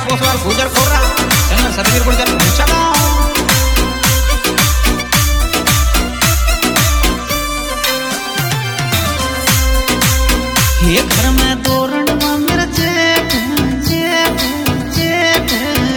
पोसवार गुजर कोरा चंद्र सतवीर गुजर चलो ये घर में तोरण मेरा जेठ जेठ जेठ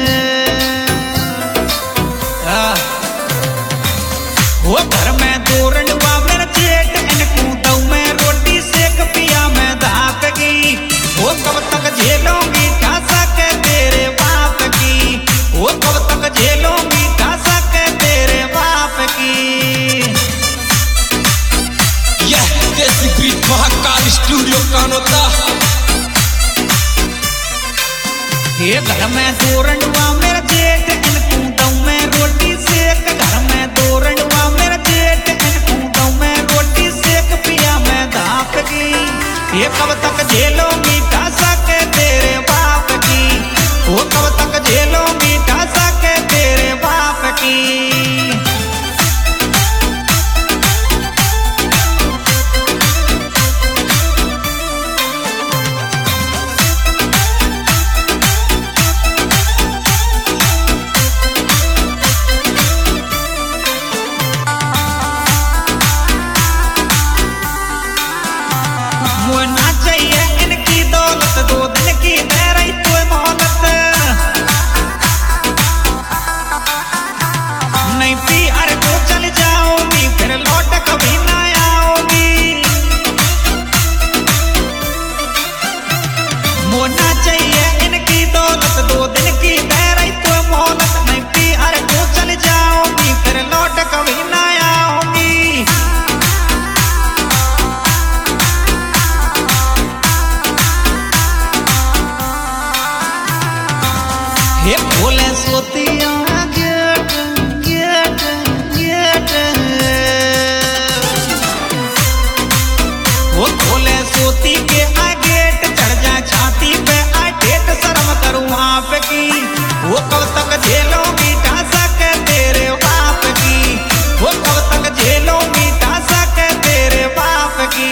वो घर में तोरण मेरा जेठ इनको दऊ में रोटी सेक पिया में धाक गई वो कब तक झेलूंगी ठासा के तेरे बाप की वो कब तक झेलूंगी ठासा के तेरे बाप की यह देसी बीट महाकाल स्टूडियो कानोता ये घर में तोरण मेरा जेठ इनको दऊ में रोटी सेक घर में तोरण मेरा जेठ इनको दऊ में रोटी सेक पिया में धाक गई ये कब तक झेलूंगी ठासा के तेरे बाप की वो कब तक झेलूंगी ठासा के तेरे बाप की ना चाहिए इनकी दौलत दो दिन की दे रही तो मोहलत नहीं पी अरे तो चल जाओगी फिर लौट कभी ना आओगी मोना चाहिए इनकी दौलत दो दिन की दे रही तो मोहलत नहीं पी अरे तो चल जाओगी फिर लौट कभी ना आओगी ये बोले सोतिया गेट गेट गेट वो बोले सोती के आ गेट चढ़ जा छाती पे आ डेट शर्म करूं आप की वो कब तक झेलोगी ठासा के तेरे बाप की वो कब तक झेलोगी ठासा के तेरे बाप की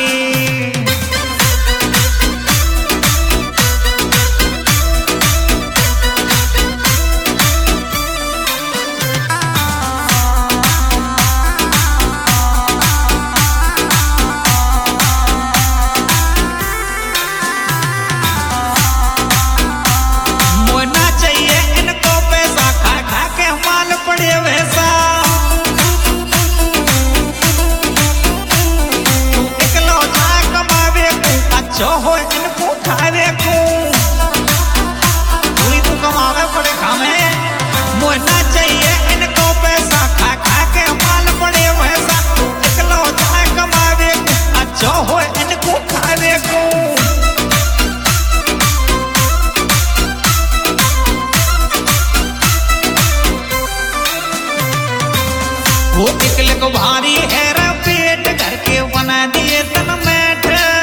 जो हो इनको खावे को तू ही तो कमावे पड़े खावे मोना चाहिए इनको पैसा खा खा के माल पड़े वैसा तू निकलो जाए कमावे को जो हो इनको खावे को वो निकले को भारी है रे पेट घर के बना दिए तन मैठ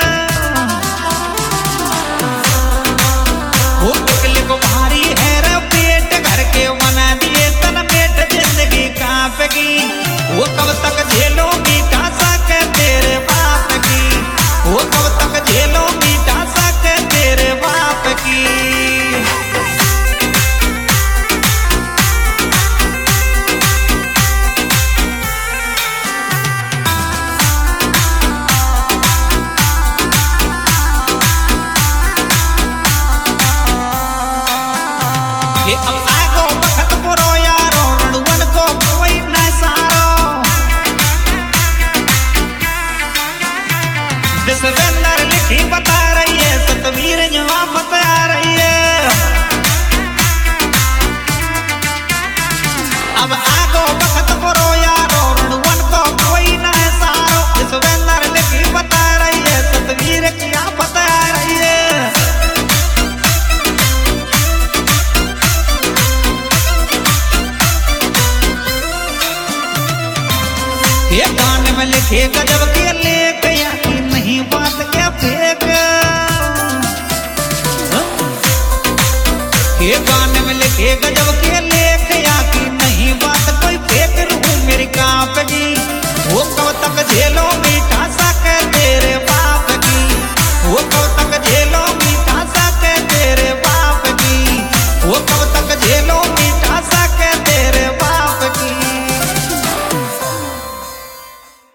वो निकले को भारी है रे पेट घर के बना दिए तन पेट जिंदगी कांपेगी वो कब तक झेलोगी ठासा के तेरे बाप की वो कब तक झेलोगी ठासा के तेरे बाप की अब आगो बखत पुरो यारो रणवन को कोई न सारो विश्वेंद्र लिखी बता रही है सतवीर जवाब बता रही है अब आगो बखत पुरो यारो रणवन को कोई न सारो विश्वेंद्र लिखी बता रही है सतवीर क्या बता रही है ये गाने में लिखे गजब के लेख यानी नहीं बात क्या फेंक ये गाने में लिखे गजब के लेख